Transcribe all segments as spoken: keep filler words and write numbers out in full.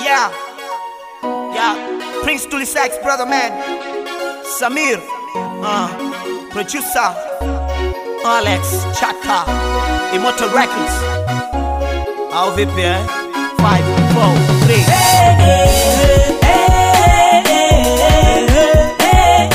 Yeah, yeah, Prince Tulisax, brother man, Samir, uh, producer, Alex Chaka, Immortal Records. Au vipi eh? five, four, three. Hey, hey, hey, hey, hey,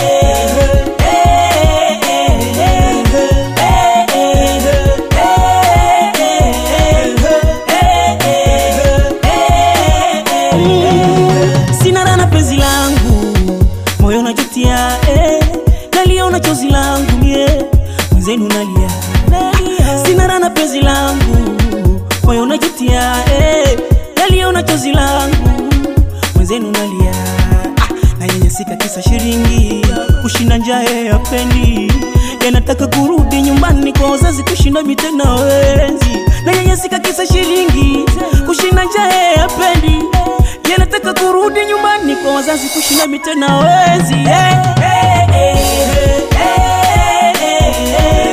hey. Sina rana penzi langu, moyo unajutia eh, naliona chozi langu mie, mwenzenu nalia. Sina rana penzi langu, moyo unajutia eh, naliona chozi langu, mwenzenu nalia. Ah, nanyanyasika kisa shilingi, kushinda njaa ya pendi, yanataka kurudi nyumbani kwa wazazi kushinda mitena wenzi. Nanyanyasika kisa shilingi, kushinda njaa ya pendi, yanataka kurudi nyumbani kwa wazazi kushinda mitena wenzi. Hey, hey, hey, hey, hey, hey,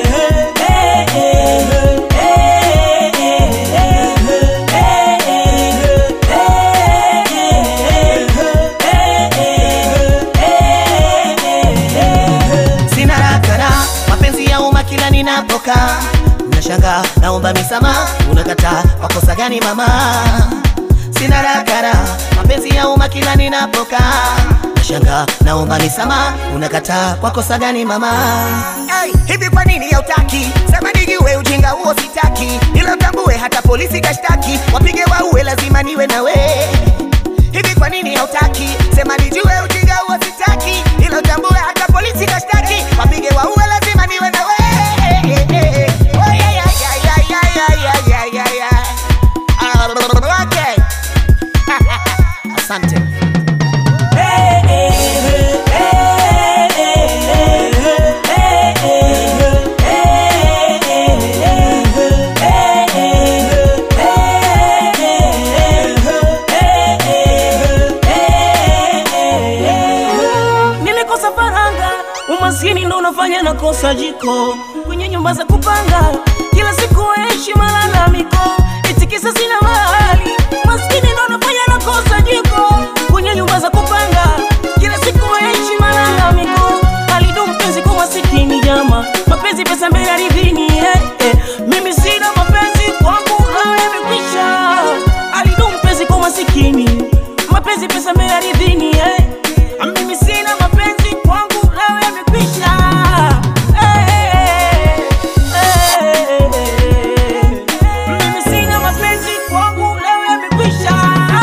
ninapoka unashanga naomba misamaha, unakataa kwa kosa gani mama? Sina rakara mapenzi ya umma kila ninapoka unashanga naomba misamaha, unakataa kwa kosa gani mama? Hey, hivi kwa nini hautaki? Sema nijue ujinga huo sitaki, ila tambue hata polisi kashtaki, wapige waue lazima niwe nawe. Hivi kwa nini hautaki? Sema nijue ujinga huo sitaki, ila tambue hata polisi kashtaki, wapige waue lazima niwe nawe. Asante. Nilikosa faranga, umaskini ndo unafanya na kosa jiko, kwenye nyumba za kupanga kila siku heshima malalamiko, itikisa sina mahali, umaskini ndo unafanya na kosa jiko, kwenye nyumba za kupanga kila siku heshima malalamiko. Alidu mpenzi kwa masikini jama, mapenzi pesa mbele ardhini eh, eh. Mimi sina mapenzi kwangu leo yamekwisha. Alidu mpenzi kwa masikini, mapenzi pesa mbele ardhini eh. Mimi sina mapenzi kwangu leo yamekwisha. Mimi sina mapenzi kwangu leo yamekwisha.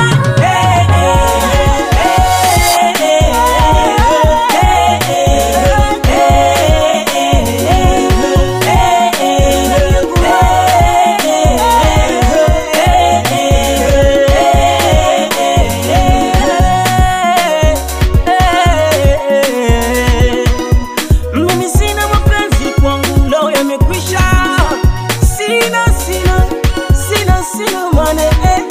Mimi sina mapenzi kwangu leo yamekwisha. Sina, sina, sina, sina mane eh,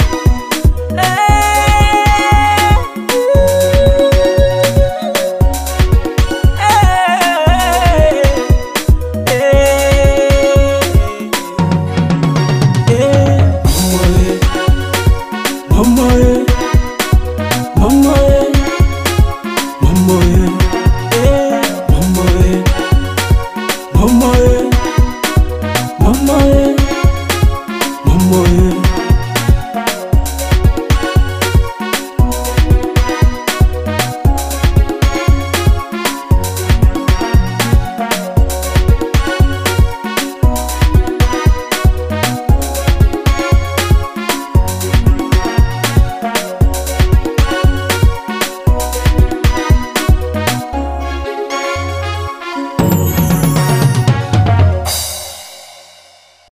eh, eh, eh. Mama, eh, mama, eh, mama, eh.